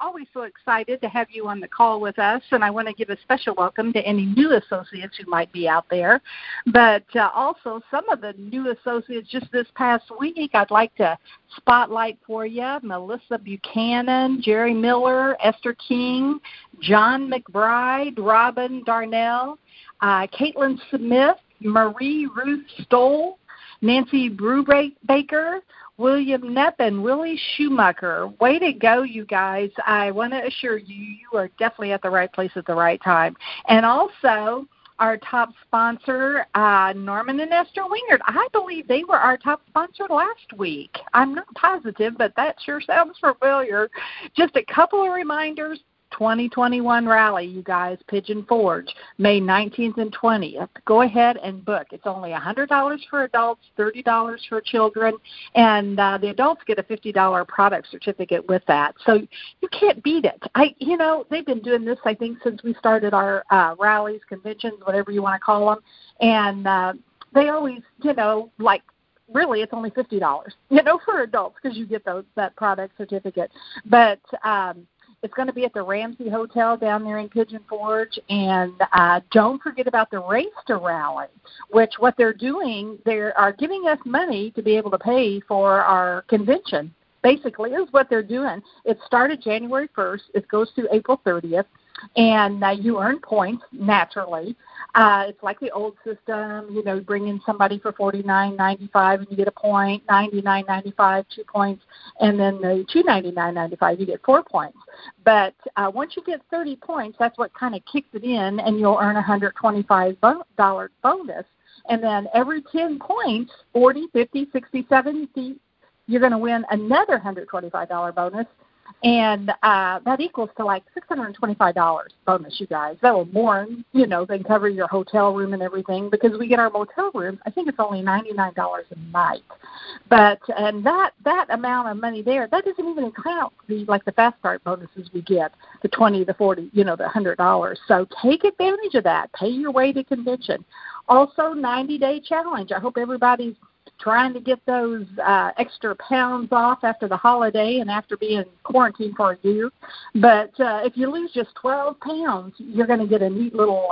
always so excited to have you on the call with us, and I want to give a special welcome to any new associates who might be out there. But also some of the new associates just this past week, I'd like to spotlight for you Melissa Buchanan, Jerry Miller, Esther King, John McBride, Robin Darnell, Caitlin Smith, Marie Ruth Stoll, Nancy Brubaker, William Knepp, and Willie Schumacher. Way to go, you guys. I want to assure you, you are definitely at the right place at the right time. And also, our top sponsor, Norman and Esther Wingard. I believe they were our top sponsor last week. I'm not positive, but that sure sounds familiar. Just a couple of reminders. 2021 rally, you guys, Pigeon Forge, May 19th and 20th. Go ahead and book. It's only $100 for adults, $30 for children, and the adults get a $50 product certificate with that. So you can't beat it. They've been doing this, I think, since we started our rallies, conventions, whatever you want to call them, and they always, really, it's only $50, for adults because you get that product certificate. But it's going to be at the Ramsey Hotel down there in Pigeon Forge. And don't forget about the Race to Rally, which what they're doing, they are giving us money to be able to pay for our convention, basically, is what they're doing. It started January 1st. It goes through April 30th. And you earn points, naturally. It's like the old system, bring in somebody for $49.95 and you get a point, $99.95, 2 points, and then the $299.95, you get 4 points. But once you get 30 points, that's what kind of kicks it in, and you'll earn a $125 bonus. And then every 10 points, 40, 50, 60, 70, you're going to win another $125 bonus. And that equals to like $625 bonus, you guys. That will more, than cover your hotel room and everything, because we get our motel rooms. I think it's only $99 a night. But and that amount of money there, that doesn't even count the Fast Start bonuses we get, the 20, the 40, the $100. So take advantage of that. Pay your way to convention. Also, 90-day challenge. I hope everybody's trying to get those extra pounds off after the holiday and after being quarantined for a year. But if you lose just 12 pounds, you're going to get a neat little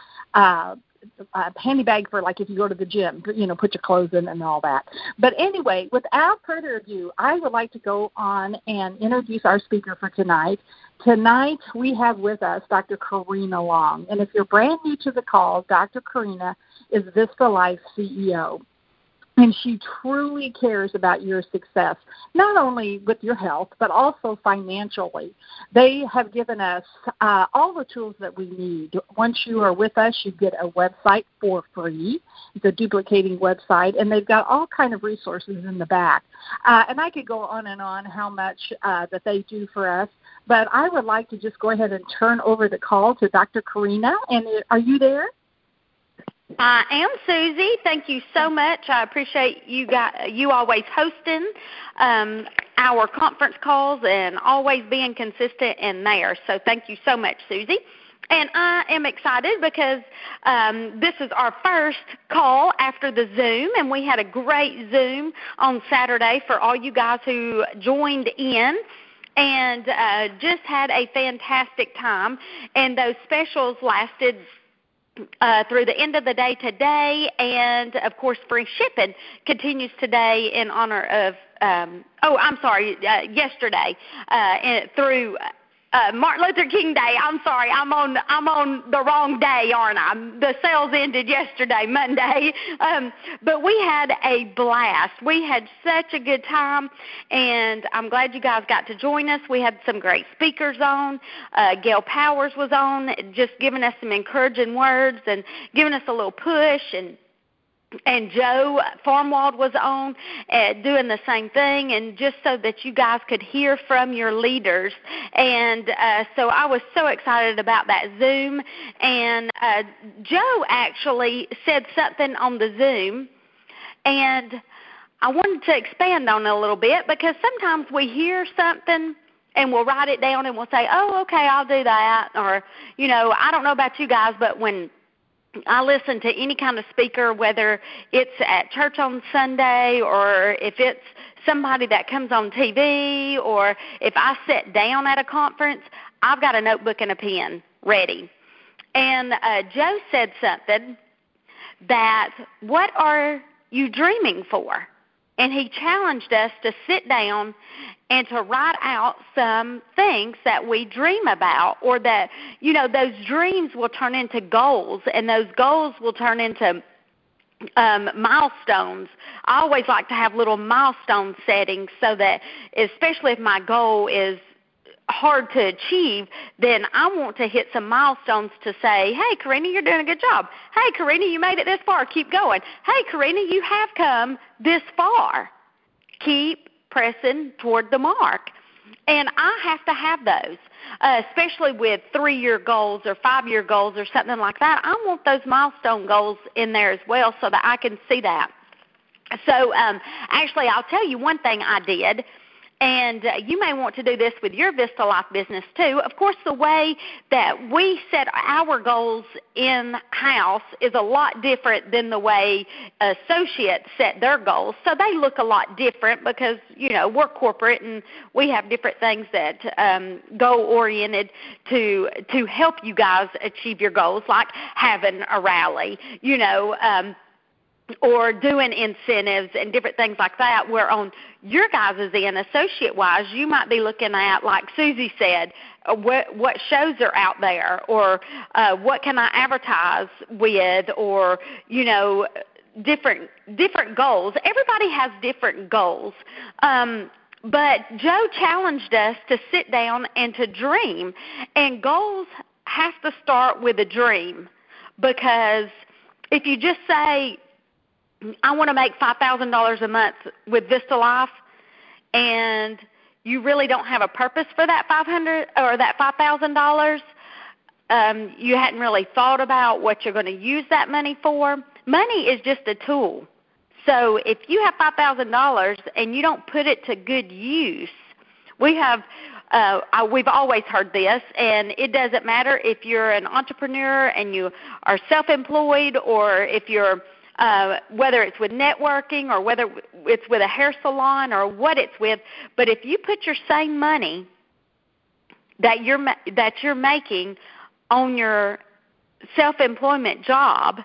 handy bag for, if you go to the gym, put your clothes in and all that. But anyway, without further ado, I would like to go on and introduce our speaker for tonight. Tonight we have with us Dr. Karina Long. And if you're brand new to the call, Dr. Karina is Vista Life CEO. And she truly cares about your success, not only with your health, but also financially. They have given us all the tools that we need. Once you are with us, you get a website for free. It's a duplicating website, and they've got all kind of resources in the back. And I could go on and on how much that they do for us, but I would like to just go ahead and turn over the call to Dr. Karina. And are you there? I am, Susie. Thank you so much. I appreciate you always hosting our conference calls and always being consistent in there. So thank you so much, Susie. And I am excited because this is our first call after the Zoom, and we had a great Zoom on Saturday for all you guys who joined in. And just had a fantastic time. And those specials lasted through the end of the day today, and, of course, free shipping continues today in honor of, yesterday through Martin Luther King Day. I'm sorry, I'm on the wrong day, aren't I? The sales ended yesterday, Monday. But we had a blast. We had such a good time, and I'm glad you guys got to join us. We had some great speakers on. Gail Powers was on, just giving us some encouraging words and giving us a little push, and Joe Farmwald was on doing the same thing, and just so that you guys could hear from your leaders. And so I was so excited about that Zoom. And Joe actually said something on the Zoom, and I wanted to expand on it a little bit, because sometimes we hear something and we'll write it down and we'll say, oh, okay, I'll do that. Or, I don't know about you guys, but when I listen to any kind of speaker, whether it's at church on Sunday or if it's somebody that comes on TV or if I sit down at a conference, I've got a notebook and a pen ready. And Joe said something that, what are you dreaming for? And he challenged us to sit down and to write out some things that we dream about, or that, those dreams will turn into goals, and those goals will turn into milestones. I always like to have little milestone settings so that, especially if my goal is hard to achieve, then I want to hit some milestones to say, hey, Karina, you're doing a good job. Hey, Karina, you made it this far. Keep going. Hey, Karina, you have come this far. Keep pressing toward the mark. And I have to have those, especially with 3-year goals or 5-year goals or something like that. I want those milestone goals in there as well so that I can see that. So actually, I'll tell you one thing I did. And you may want to do this with your Vista Life business too. Of course, the way that we set our goals in-house is a lot different than the way associates set their goals. So they look a lot different because, we're corporate and we have different things that goal-oriented to help you guys achieve your goals, like having a rally, or doing incentives and different things like that, where on your guys' end, associate-wise, you might be looking at, like Susie said, what shows are out there, or what can I advertise with, or, different goals. Everybody has different goals. But Joe challenged us to sit down and to dream, and goals have to start with a dream, because if you just say, I want to make $5,000 a month with Vista Life, and you really don't have a purpose for that $500 or that $5,000. You hadn't really thought about what you're going to use that money for. Money is just a tool. So if you have $5,000 and you don't put it to good use, we've always heard this, and it doesn't matter if you're an entrepreneur and you are self-employed, or if you're whether it's with networking or whether it's with a hair salon or what it's with, but if you put your same money that you're making on your self-employment job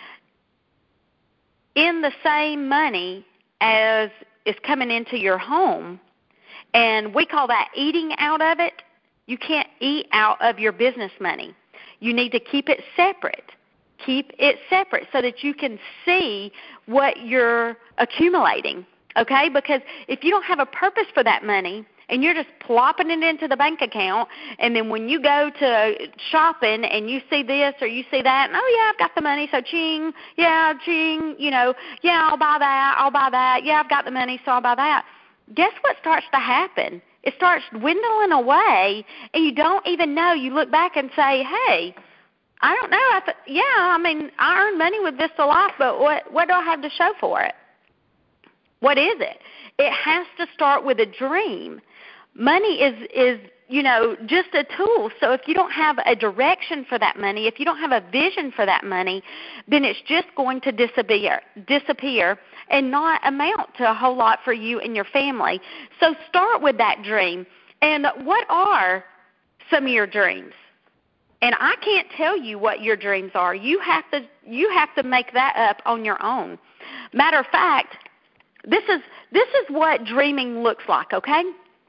in the same money as is coming into your home, and we call that eating out of it, you can't eat out of your business money. You need to keep it separate. Keep it separate so that you can see what you're accumulating, okay? Because if you don't have a purpose for that money and you're just plopping it into the bank account, and then when you go to shopping and you see this or you see that, and, oh, yeah, I've got the money, so ching, yeah, I'll buy that, yeah, I've got the money, so I'll buy that. Guess what starts to happen? It starts dwindling away, and you don't even know. You look back and say, hey, I don't know. I earn money with Vista Life, but what do I have to show for it? What is it? It has to start with a dream. Money is just a tool. So if you don't have a direction for that money, if you don't have a vision for that money, then it's just going to disappear and not amount to a whole lot for you and your family. So start with that dream. And what are some of your dreams? And I can't tell you what your dreams are. You have to make that up on your own. Matter of fact, this is what dreaming looks like, okay?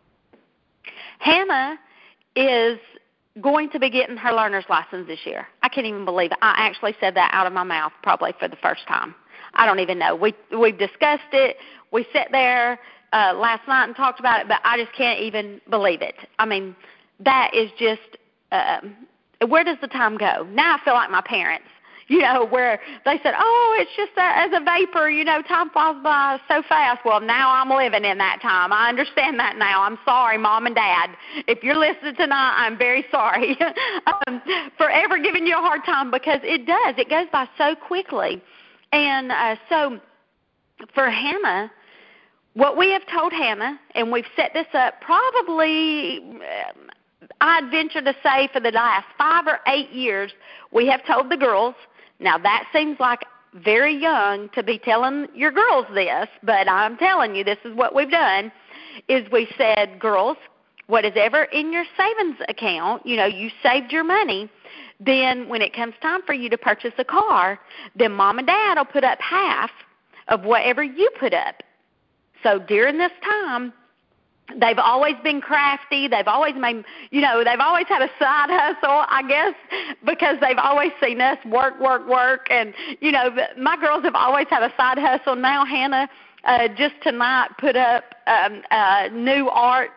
Hannah is going to be getting her learner's license this year. I can't even believe it. I actually said that out of my mouth probably for the first time. I don't even know. We've discussed it. We sat there last night and talked about it, but I just can't even believe it. I mean, that is just where does the time go? Now I feel like my parents, where they said, oh, it's just as a vapor, time flies by so fast. Well, now I'm living in that time. I understand that now. I'm sorry, Mom and Dad. If you're listening tonight, I'm very sorry for ever giving you a hard time, because it does. It goes by so quickly. And so for Hannah, what we have told Hannah, and we've set this up probably I'd venture to say for the last 5 or 8 years, we have told the girls Now, that seems like very young to be telling your girls this, but I'm telling you, this is what we've done, is we said, girls, what is ever in your savings account, you saved your money, then when it comes time for you to purchase a car, then Mom and Dad will put up half of whatever you put up. So during this time, they've always been crafty. They've always made, they've always had a side hustle, I guess, because they've always seen us work. And, my girls have always had a side hustle. Now Hannah just tonight put up new art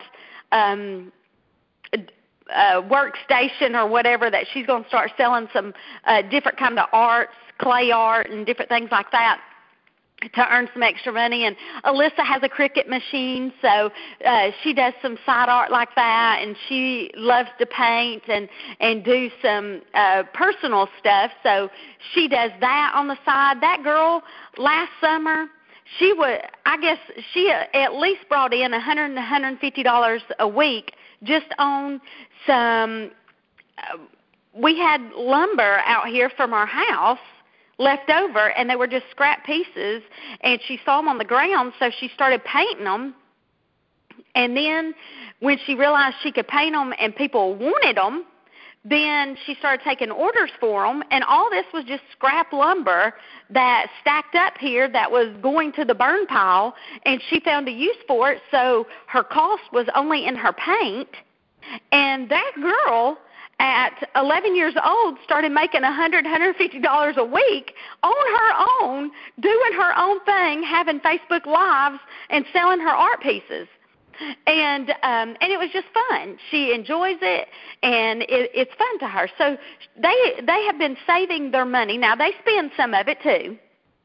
workstation or whatever that she's going to start selling some different kind of arts, clay art and different things like that, to earn some extra money. And Alyssa has a Cricut machine, so she does some side art like that, and she loves to paint and do some personal stuff, so she does that on the side. That girl last summer, she at least brought in $100 and $150 a week just on some we had lumber out here from our house left over, and they were just scrap pieces, and she saw them on the ground, so she started painting them. And then when she realized she could paint them and people wanted them, then she started taking orders for them, and all this was just scrap lumber that stacked up here that was going to the burn pile, and she found a use for it, so her cost was only in her paint. And that girl at 11 years old started making $100, $150 a week on her own, doing her own thing, having Facebook Lives and selling her art pieces. And it was just fun. She enjoys it, and it's fun to her. So they have been saving their money. Now, they spend some of it too,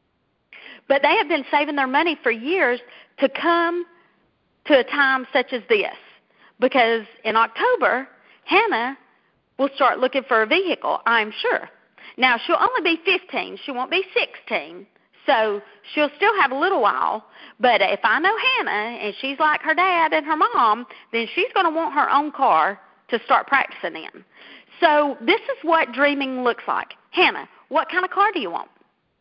but they have been saving their money for years to come to a time such as this, because in October, Hannah will start looking for a vehicle, I'm sure. Now, she'll only be 15. She won't be 16. So she'll still have a little while. But if I know Hannah and she's like her dad and her mom, then she's going to want her own car to start practicing in. So this is what dreaming looks like. Hannah, what kind of car do you want?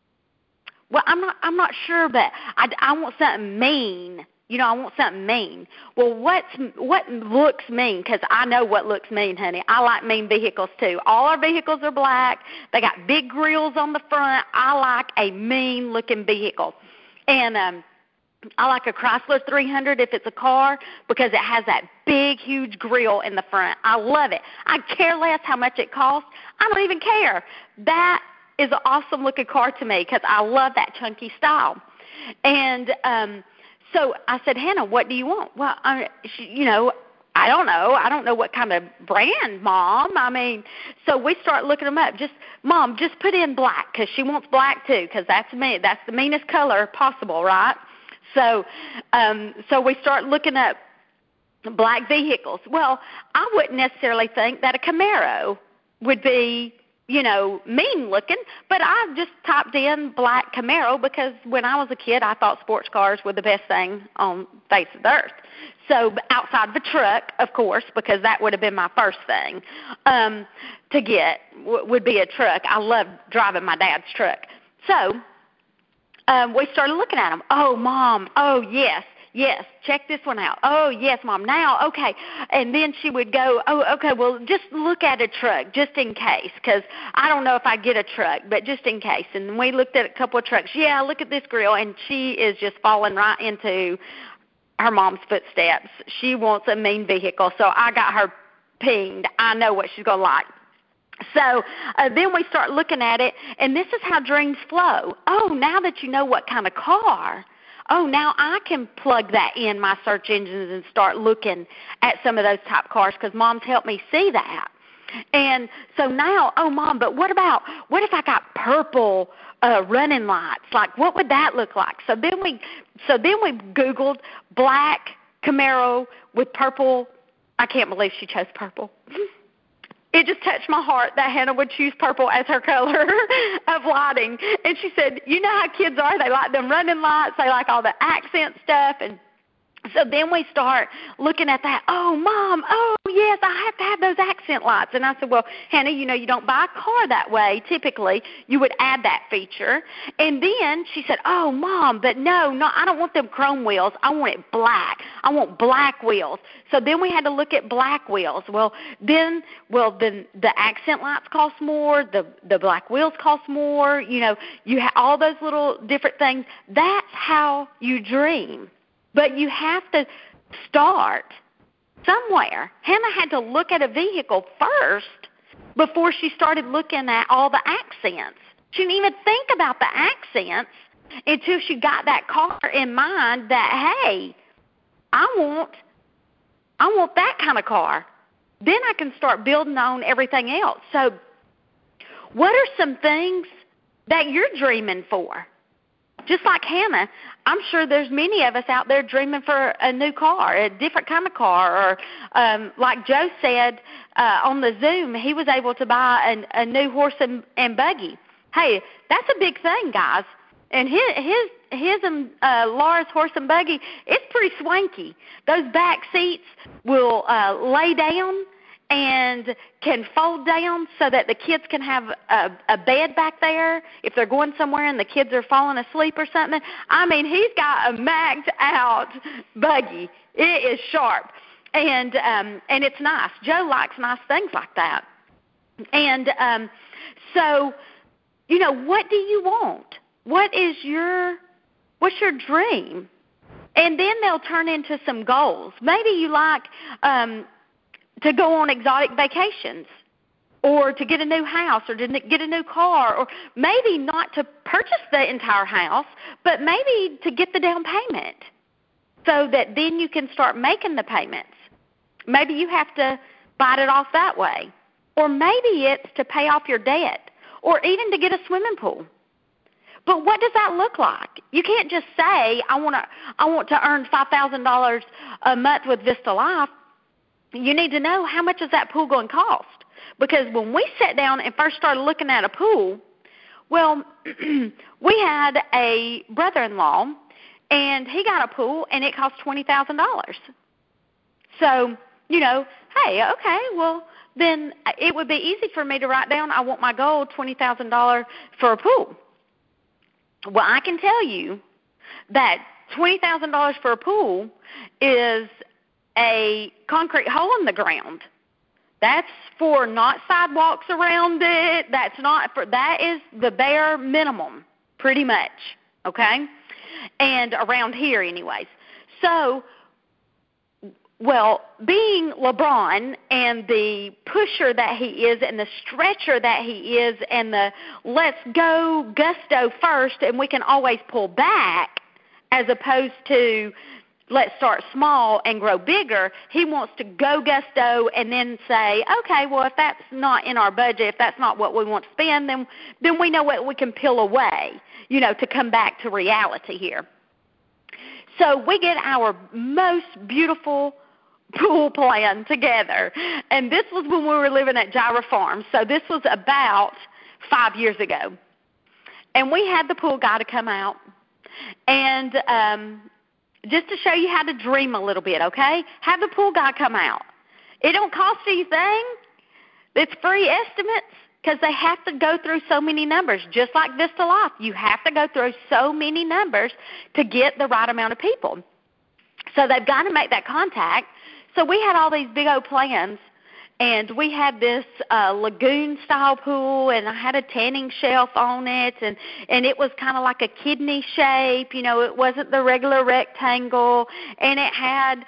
Well, I'm not sure, but I want something mean. I want something mean. Well, what looks mean? Because I know what looks mean, honey. I like mean vehicles, too. All our vehicles are black. They got big grills on the front. I like a mean-looking vehicle. And I like a Chrysler 300 if it's a car, because it has that big, huge grill in the front. I love it. I care less how much it costs. I don't even care. That is an awesome-looking car to me, because I love that chunky style. And so I said, Hannah, what do you want? Well, I don't know. I don't know what kind of brand, Mom. I mean, so we start looking them up. Mom, just put in black, because she wants black too, because that's me. That's the meanest color possible, right? So we start looking up black vehicles. Well, I wouldn't necessarily think that a Camaro would be mean looking, but I just typed in black Camaro, because when I was a kid, I thought sports cars were the best thing on the face of the earth. So outside of a truck, of course, because that would have been my first thing to get, would be a truck. I love driving my dad's truck. So we started looking at them. Oh, Mom, oh, yes, check this one out. Oh, yes, Mom, now, okay. And then she would go, oh, okay, well, just look at a truck just in case, because I don't know if I get a truck, but just in case. And we looked at a couple of trucks. Yeah, look at this grill, and she is just falling right into her mom's footsteps. She wants a mean vehicle, so I got her pinged. I know what she's going to like. So then we start looking at it, and this is how dreams flow. Oh, now that you know what kind of car, oh, now I can plug that in my search engines and start looking at some of those type cars, because Mom's helped me see that. And so now, oh, Mom, but what if I got purple running lights? Like, what would that look like? So then we Googled black Camaro with purple. I can't believe she chose purple. It just touched my heart that Hannah would choose purple as her color of lighting. And she said, you know how kids are. They like them running lights. They like all the accent stuff. And So then we start looking at that. Oh, Mom, oh, yes, I have to have those accent lights. And I said, well, Hannah, you don't buy a car that way. Typically, you would add that feature. And then she said, oh, Mom, but no, I don't want them chrome wheels. I want it black. I want black wheels. So then we had to look at black wheels. Then the accent lights cost more. The black wheels cost more. You have all those little different things. That's how you dream. But you have to start somewhere. Hannah had to look at a vehicle first before she started looking at all the accents. She didn't even think about the accents until she got that car in mind that, hey, I want that kind of car. Then I can start building on everything else. So what are some things that you're dreaming for? Just like Hannah, I'm sure there's many of us out there dreaming for a new car, a different kind of car, or like Joe said on the Zoom, he was able to buy a new horse and buggy. Hey, that's a big thing, guys. And his and Laura's horse and buggy, it's pretty swanky. Those back seats will lay down and can fold down so that the kids can have a bed back there if they're going somewhere and the kids are falling asleep or something. I mean, he's got a maxed out buggy. It is sharp. And it's nice. Joe likes nice things like that. And so, what do you want? What's your dream? And then they'll turn into some goals. Maybe you like to go on exotic vacations, or to get a new house, or to get a new car, or maybe not to purchase the entire house, but maybe to get the down payment so that then you can start making the payments. Maybe you have to bite it off that way. Or maybe it's to pay off your debt, or even to get a swimming pool. But what does that look like? You can't just say, I want to earn $5,000 a month with Vista Life. You need to know, how much is that pool going to cost? Because when we sat down and first started looking at a pool, well, we had a brother-in-law, and he got a pool, and it cost $20,000. So, hey, okay, well, then it would be easy for me to write down, I want my goal, $20,000 for a pool. Well, I can tell you that $20,000 for a pool is a concrete hole in the ground. That's for not sidewalks around it. That is the bare minimum, pretty much, okay? And around here anyways. So, well, being LeBron and the pusher that he is and the stretcher that he is and the let's go gusto first and we can always pull back as opposed to let's start small and grow bigger, he wants to go gusto and then say, okay, well, if that's not in our budget, if that's not what we want to spend, then we know what we can peel away, to come back to reality here. So we get our most beautiful pool plan together. And this was when we were living at Gyra Farm. So this was about 5 years ago. And we had the pool guy to come out. And just to show you how to dream a little bit, okay? Have the pool guy come out. It don't cost anything. It's free estimates because they have to go through so many numbers. Just like Vista Life, you have to go through so many numbers to get the right amount of people. So they've got to make that contact. So we had all these big old plans, and we had this lagoon-style pool, and I had a tanning shelf on it, and it was kind of like a kidney shape. It wasn't the regular rectangle, and it had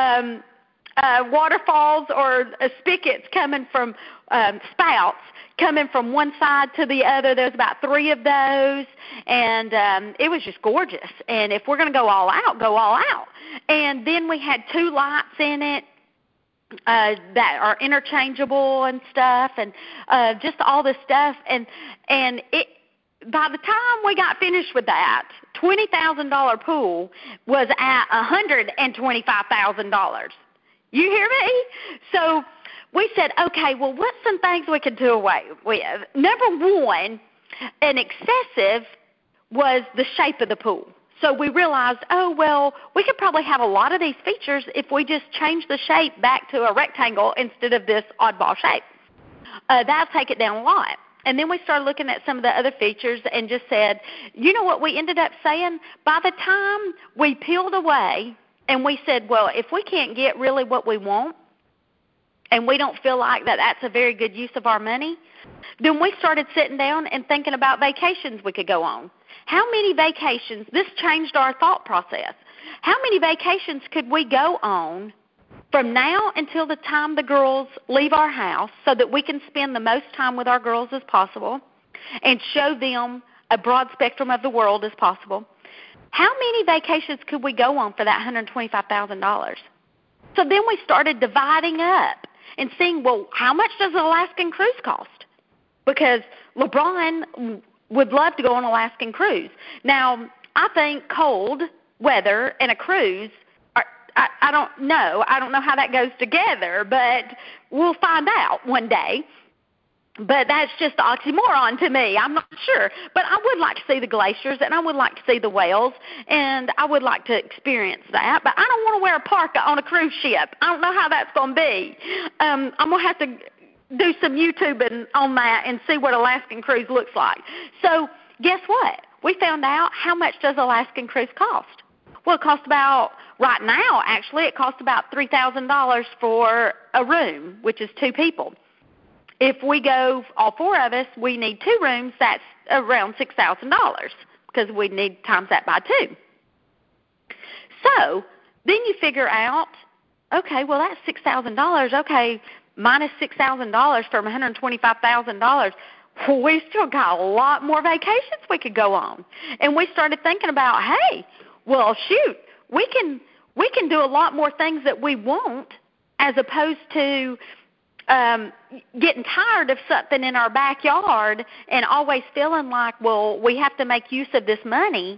waterfalls or spigots coming from spouts coming from one side to the other. There's about 3 of those, and it was just gorgeous. And if we're going to go all out, go all out. And then we had 2 lights in it that are interchangeable and stuff, and just all this stuff. And it, by the time we got finished with that, $20,000 pool was at $125,000. You hear me? So we said, okay, well, what's some things we could do away with? Number one, an excessive was the shape of the pool. So we realized, we could probably have a lot of these features if we just change the shape back to a rectangle instead of this oddball shape. That'll take it down a lot. And then we started looking at some of the other features and just said, you know what we ended up saying? By the time we peeled away and we said, well, if we can't get really what we want and we don't feel like that's a very good use of our money, then we started sitting down and thinking about vacations we could go on. How many vacations, this changed our thought process. How many vacations could we go on from now until the time the girls leave our house so that we can spend the most time with our girls as possible and show them a broad spectrum of the world as possible? How many vacations could we go on for that $125,000? So then we started dividing up and seeing, well, how much does an Alaskan cruise cost? Because LeBron would love to go on an Alaskan cruise. Now, I think cold weather and a cruise, I don't know. I don't know how that goes together, but we'll find out one day. But that's just oxymoron to me. I'm not sure. But I would like to see the glaciers, and I would like to see the whales, and I would like to experience that. But I don't want to wear a parka on a cruise ship. I don't know how that's going to be. I'm going to have to do some YouTubing on that and see what Alaskan cruise looks like. So guess what? We found out how much does Alaskan cruise cost. Well, it costs about, right now actually, it costs about $3,000 for a room, which is 2 people. If we go, all 4 of us, we need 2 rooms, that's around $6,000 because we need times that by 2. So then you figure out, okay, well, that's $6,000. Okay, minus $6,000 from $125,000. We still got a lot more vacations we could go on. And we started thinking about, hey, well, shoot, we can do a lot more things that we want as opposed to getting tired of something in our backyard and always feeling like, well, we have to make use of this money.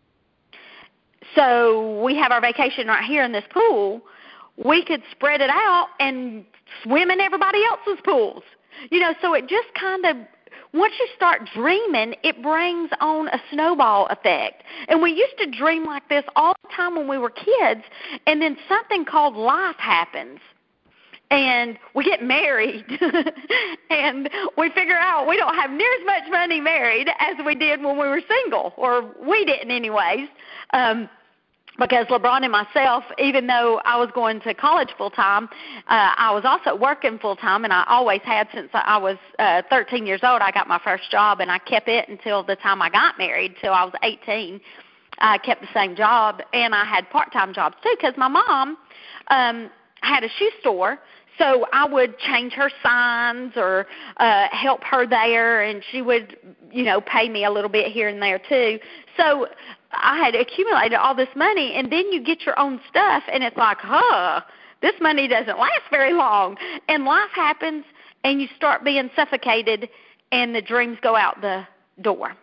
So we have our vacation right here in this pool. We could spread it out and swim in everybody else's pools. So it just kind of, once you start dreaming, it brings on a snowball effect. And we used to dream like this all the time when we were kids, and then something called life happens. And we get married, and we figure out we don't have near as much money married as we did when we were single, or we didn't anyways. Because LeBron and myself, even though I was going to college full-time, I was also working full-time, and I always had since I was 13 years old. I got my first job, and I kept it until the time I got married, till I was 18. I kept the same job, and I had part-time jobs too because my mom had a shoe store. So I would change her signs or help her there, and she would, pay me a little bit here and there too. So I had accumulated all this money, and then you get your own stuff, and it's like, this money doesn't last very long. And life happens, and you start being suffocated, and the dreams go out the door.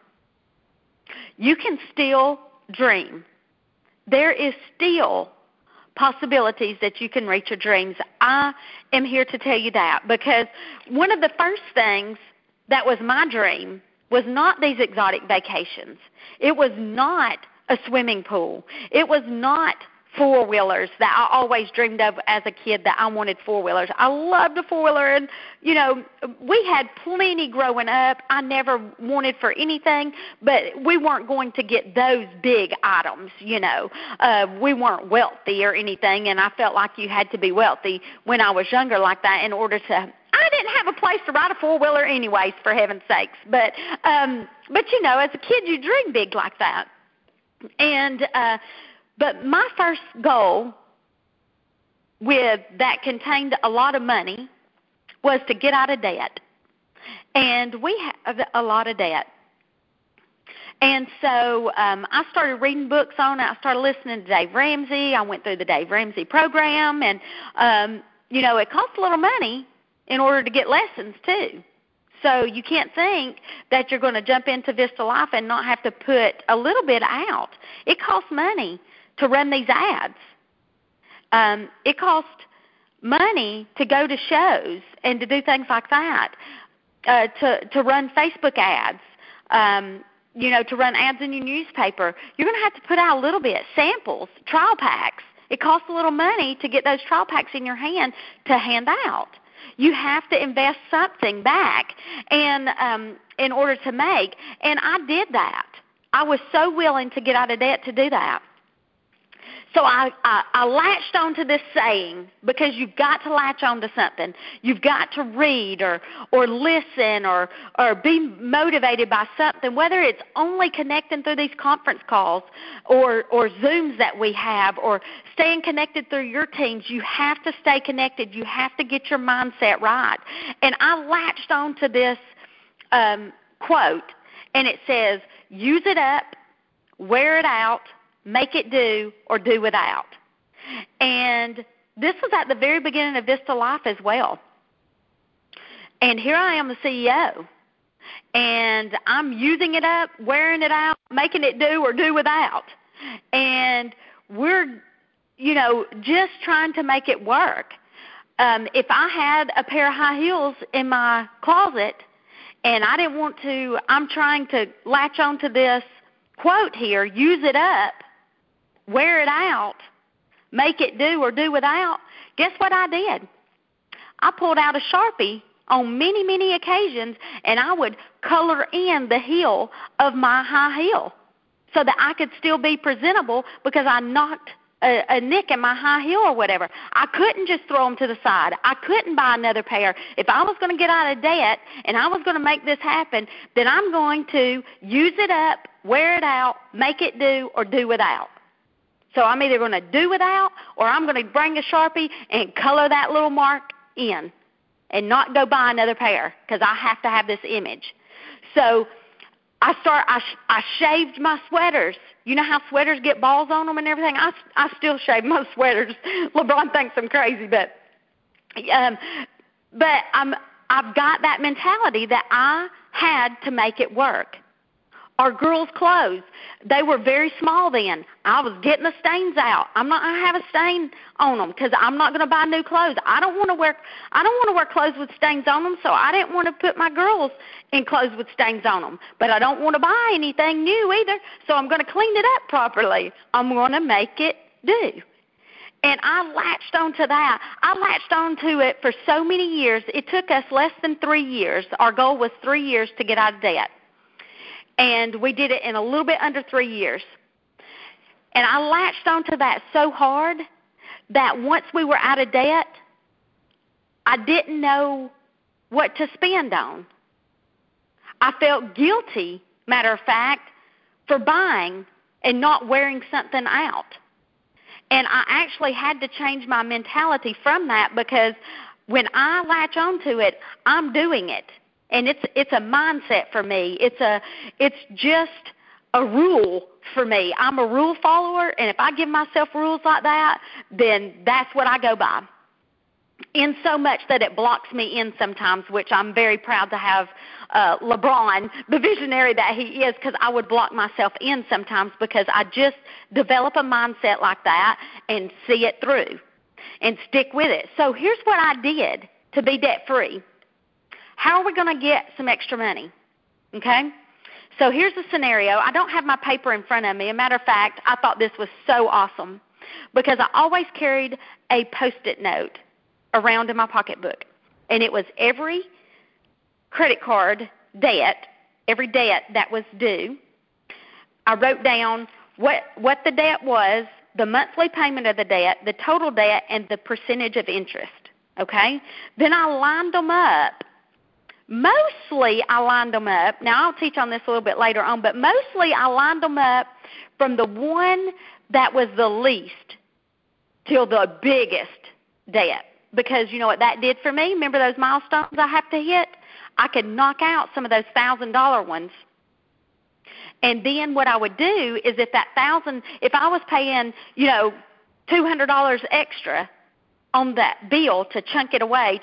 You can still dream. There is still possibilities that you can reach your dreams. I am here to tell you that, because one of the first things that was my dream was not these exotic vacations. It was not a swimming pool. It was not four-wheelers that I always dreamed of as a kid, that I wanted four-wheelers. I loved a four-wheeler, and, we had plenty growing up. I never wanted for anything, but we weren't going to get those big items, We weren't wealthy or anything, and I felt like you had to be wealthy when I was younger like that in order to – I didn't have a place to ride a four-wheeler anyways, for heaven's sakes. But as a kid, you dream big like that. And but my first goal that contained a lot of money was to get out of debt. And we have a lot of debt. And so I started reading books on it. I started listening to Dave Ramsey. I went through the Dave Ramsey program. And, it costs a little money in order to get lessons too. So you can't think that you're going to jump into Vista Life and not have to put a little bit out. It costs money to run these ads. It costs money to go to shows and to do things like that, to run Facebook ads. to run ads in your newspaper, you're going to have to put out a little bit, samples, trial packs. It costs a little money to get those trial packs in your hand to hand out. You have to invest something back and in order to make. And I did that. I was so willing to get out of debt to do that. So I latched onto this saying, because you've got to latch onto something. You've got to read or listen or be motivated by something, whether it's only connecting through these conference calls or Zooms that we have or staying connected through your teams. You have to stay connected. You have to get your mindset right. And I latched onto this quote, and it says, use it up, wear it out, make it do, or do without. And this was at the very beginning of Vista Life as well. And here I am, the CEO, and I'm using it up, wearing it out, making it do or do without. And we're, just trying to make it work. If I had a pair of high heels in my closet and I didn't want to, I'm trying to latch onto this quote here, use it up, wear it out, make it do or do without. Guess what I did? I pulled out a Sharpie on many, many occasions, and I would color in the heel of my high heel so that I could still be presentable because I knocked a nick in my high heel or whatever. I couldn't just throw them to the side. I couldn't buy another pair. If I was going to get out of debt and I was going to make this happen, then I'm going to use it up, wear it out, make it do or do without. So I'm either going to do without or I'm going to bring a Sharpie and color that little mark in and not go buy another pair because I have to have this image. So I shaved my sweaters. You know how sweaters get balls on them and everything? I still shave my sweaters. LeBron thinks I'm crazy, but I've got that mentality that I had to make it work. Our girls' clothes, they were very small then. I was getting the stains out. I'm not going to have a stain on them because I'm not going to buy new clothes. I don't want to wear clothes with stains on them, so I didn't want to put my girls in clothes with stains on them. But I don't want to buy anything new either, so I'm going to clean it up properly. I'm going to make it do. And I latched onto that. I latched onto it for so many years. It took us less than 3 years. Our goal was 3 years to get out of debt. And we did it in a little bit under 3 years. And I latched onto that so hard that once we were out of debt, I didn't know what to spend on. I felt guilty, matter of fact, for buying and not wearing something out. And I actually had to change my mentality from that because when I latch onto it, I'm doing it. And it's a mindset for me. It's just a rule for me. I'm a rule follower, and if I give myself rules like that, then that's what I go by. In so much that it blocks me in sometimes, which I'm very proud to have LeBron, the visionary that he is, because I would block myself in sometimes because I just develop a mindset like that and see it through and stick with it. So here's what I did to be debt-free. How are we going to get some extra money? Okay? So here's the scenario. I don't have my paper in front of me. As a matter of fact, I thought this was so awesome because I always carried a Post-it note around in my pocketbook. And it was every credit card debt, every debt that was due. I wrote down what the debt was, the monthly payment of the debt, the total debt, and the percentage of interest. Okay? Then I lined them up. Mostly I lined them up. Now, I'll teach on this a little bit later on, but mostly I lined them up from the one that was the least till the biggest debt. Because you know what that did for me? Remember those milestones I have to hit? I could knock out some of those $1,000 ones. And then what I would do is if I was paying, $200 extra on that bill to chunk it away,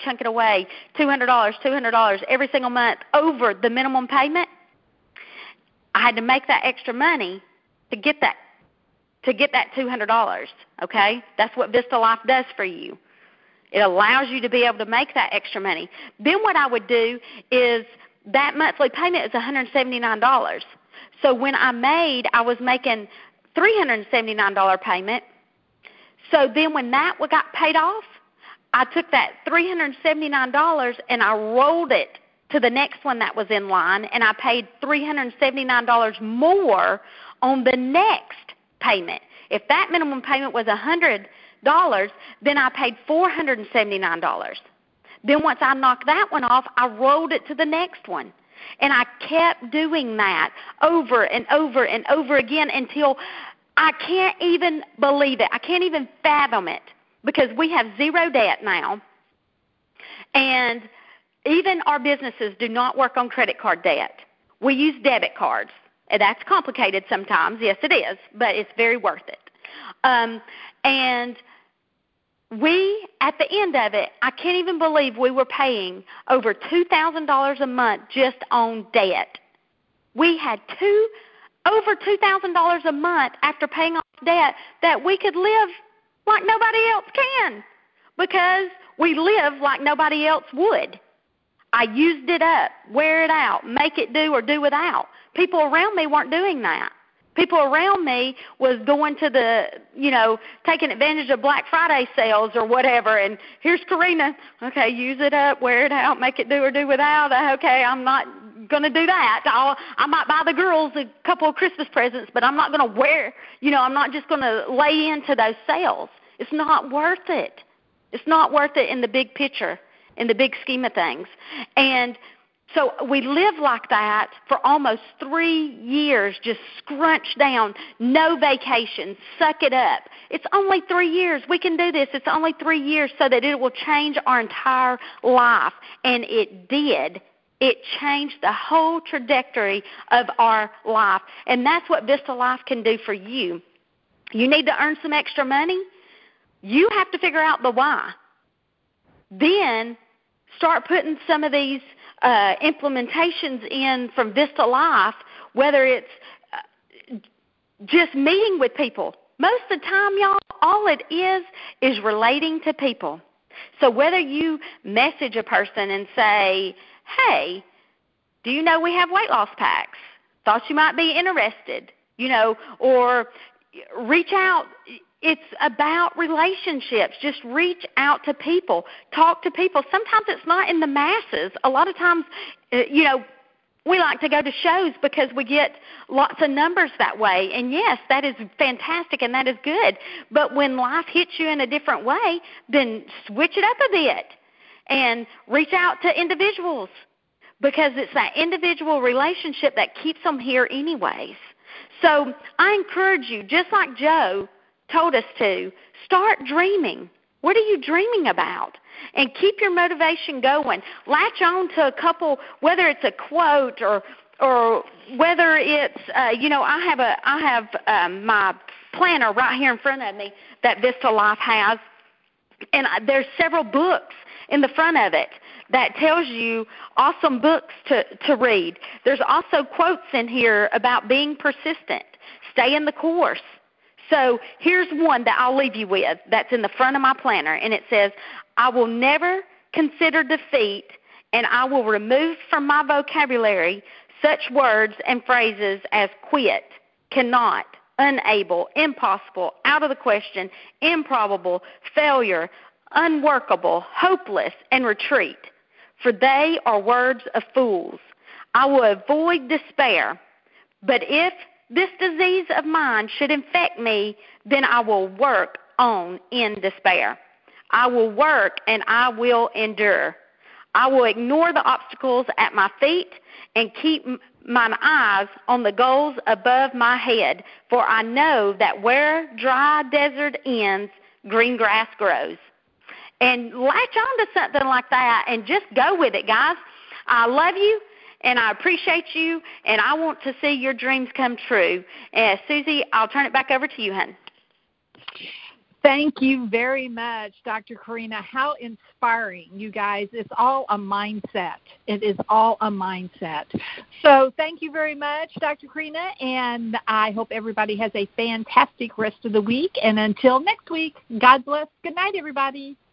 $200 every single month over the minimum payment, I had to make that extra money to get that $200, okay? That's what Vista Life does for you. It allows you to be able to make that extra money. Then what I would do is that monthly payment is $179. So when I was making $379 payment. So then when that got paid off, I took that $379 and I rolled it to the next one that was in line, and I paid $379 more on the next payment. If that minimum payment was $100, then I paid $479. Then once I knocked that one off, I rolled it to the next one. And I kept doing that over and over and over again until I can't even believe it. I can't even fathom it, because we have zero debt now. And even our businesses do not work on credit card debt. We use debit cards. And that's complicated sometimes. Yes, it is, but it's very worth it. And we, at the end of it, I can't even believe we were paying over $2,000 a month just on debt. We had over $2,000 a month after paying off debt that we could live like nobody else can, because we live like nobody else would. I used it up, wear it out, make it do or do without. People around me weren't doing that. People around me was going to taking advantage of Black Friday sales or whatever, and here's Karina. Okay, use it up, wear it out, make it do or do without. Okay, I'm not going to do that. I might buy the girls a couple of Christmas presents, but I'm not going to I'm not just going to lay into those sales. It's not worth it. It's not worth it in the big picture, in the big scheme of things. And so we lived like that for almost 3 years, just scrunched down, no vacations, suck it up. It's only 3 years. We can do this. It's only 3 years, so that it will change our entire life. And it did. It changed the whole trajectory of our life. And that's what Vista Life can do for you. You need to earn some extra money? You have to figure out the why. Then start putting some of these implementations in from Vista Life, whether it's just meeting with people. Most of the time, y'all, all it is relating to people. So whether you message a person and say, hey, do you know we have weight loss packs? Thought you might be interested, or reach out. It's about relationships. Just reach out to people. Talk to people. Sometimes it's not in the masses. A lot of times, we like to go to shows because we get lots of numbers that way. And, yes, that is fantastic and that is good. But when life hits you in a different way, then switch it up a bit and reach out to individuals, because it's that individual relationship that keeps them here anyways. So I encourage you, just like Joe told us to, start dreaming. What are you dreaming about? And keep your motivation going. Latch on to a couple, whether it's a quote or whether it's, I have my planner right here in front of me that Vista Life has, and there's several books in the front of it that tells you awesome books to read. There's also quotes in here about being persistent, stay in the course. So here's one that I'll leave you with that's in the front of my planner, and it says, I will never consider defeat, and I will remove from my vocabulary such words and phrases as quit, cannot, unable, impossible, out of the question, improbable, failure, unworkable, hopeless, and retreat, for they are words of fools. I will avoid despair, but if this disease of mine should infect me, then I will work on in despair. I will work and I will endure. I will ignore the obstacles at my feet and keep mine eyes on the goals above my head, for I know that where dry desert ends, green grass grows. And latch on to something like that and just go with it, guys. I love you, and I appreciate you, and I want to see your dreams come true. Susie, I'll turn it back over to you, hon. Thank you very much, Dr. Karina. How inspiring, you guys. It's all a mindset. It is all a mindset. So thank you very much, Dr. Karina, and I hope everybody has a fantastic rest of the week. And until next week, God bless. Good night, everybody.